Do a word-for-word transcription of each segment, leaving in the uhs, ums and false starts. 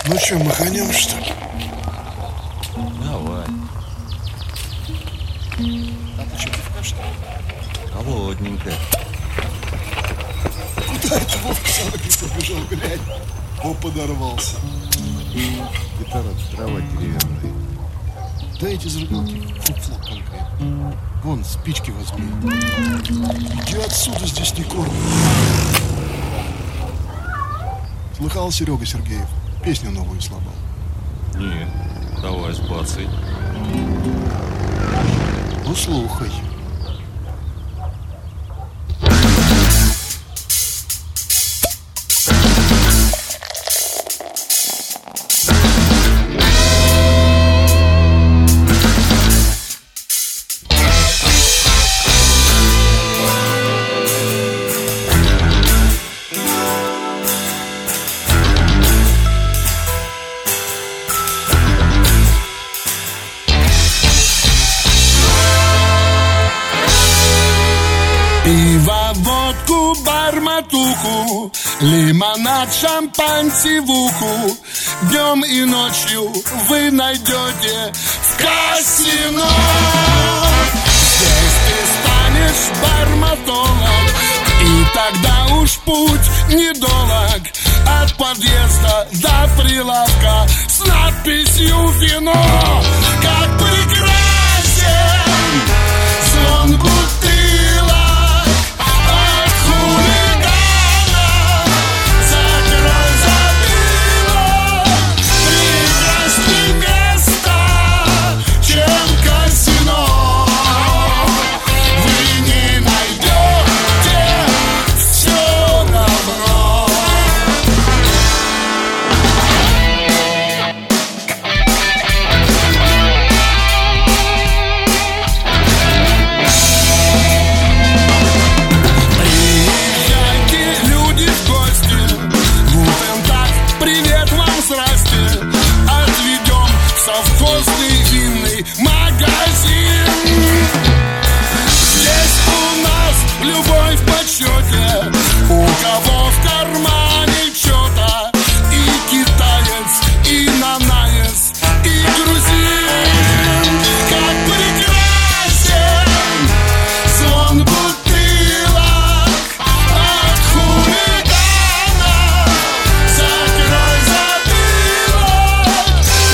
Ну что, маханем, что ли? Давай. А ты что, пивка, что ли? Холодненько. Куда это Вовка Сорокин побежал, глянь? О, подорвался. Гитара трава деревянная. Да эти зажигалки фуп-флоп конкретно. Вон, спички возьми. Иди отсюда, здесь не кормят. Слыхал Серега Сергеев? Песню новую сломал. Не, давай сбацай. Ну, слухай. Пиво, водку, барматуху, лимонад, шампань, сивуху. Днем и ночью вы найдете в казино. Здесь ты станешь барматолог, и тогда уж путь недолог. От подъезда до прилавка с надписью «Вино». Как прекрасен звон бутылок. Совхозный винный магазин. Здесь у нас любовь в почете. У кого в кармане что-то. И китаец, и нанаец, и грузин. Как прекрасен звон бутылок от хулигана. Закрой затылок.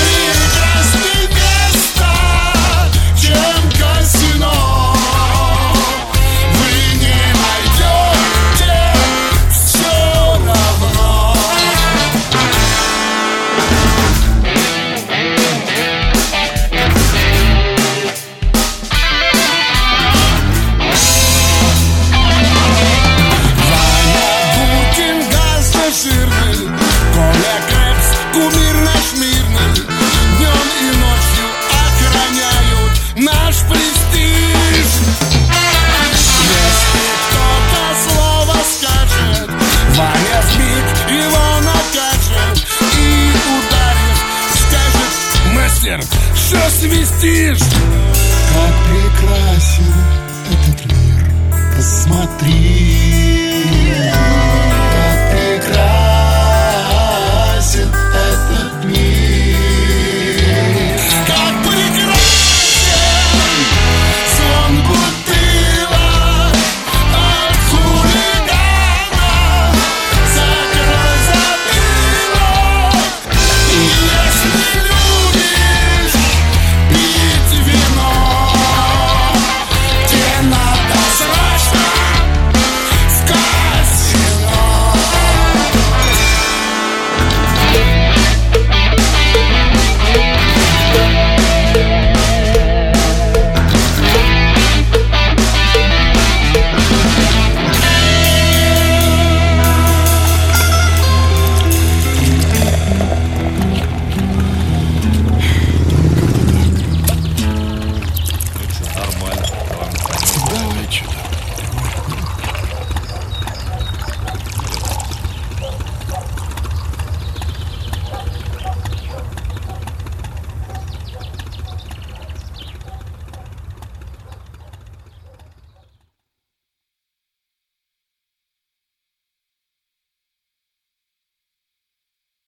Коля Кэпс, кумир наш мирный, днем и ночью охраняют наш престиж. Если кто-то слово скажет, Ваня вмиг его накажет. И ударив, скажет: мастер, что свистишь? Как прекрасен этот мир, посмотри.